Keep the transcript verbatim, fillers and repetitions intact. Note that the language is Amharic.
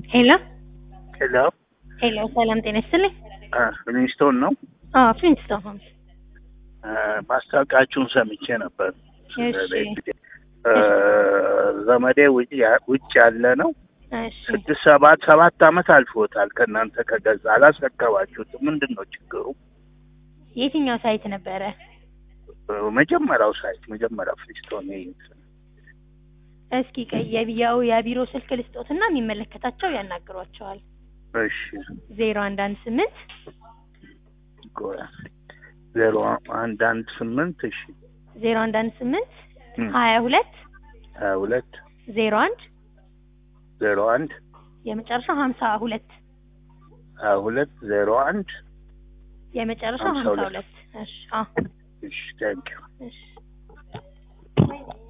ሄሎ ሄሎ ሄሎ፣ ሰላም ጤና ይስጥልኝ። ፍሊንስቶን ነው። አዎ ፍሊንስቶን። ማስታወቂያችሁን ሰምቼ ነበር። እሺ ዘመዴ ውጭ ውጭ ያለ ነው። እሺ ስድስት ሰባት ሰባት አመት አልፎታል። ከእናንተ ከገዛ አላስረከባችሁትም። ምንድን ነው ችግሩ? የትኛው ሳይት ነበረ? መጀመሪያው ሳይት መጀመሪያው ፍሊንስቶን ነው። እስኪ የቢያው የቢሮ ስልክ ልስጦትና የሚመለከታቸው ያናግሯቸዋል። እሺ ዜሮ አንድ አንድ ስምንት ዜሮ አንድ አንድ ስምንት እሺ ዜሮ አንድ አንድ ስምንት ሀያ ሁለት ሀያ ሁለት ዜሮ አንድ ዜሮ አንድ የመጨረሻ ሀምሳ ሁለት ሀያ ሁለት ዜሮ አንድ የመጨረሻ ሀምሳ ሁለት። እሺ አዎ እሺ ታንኪዩ። እሺ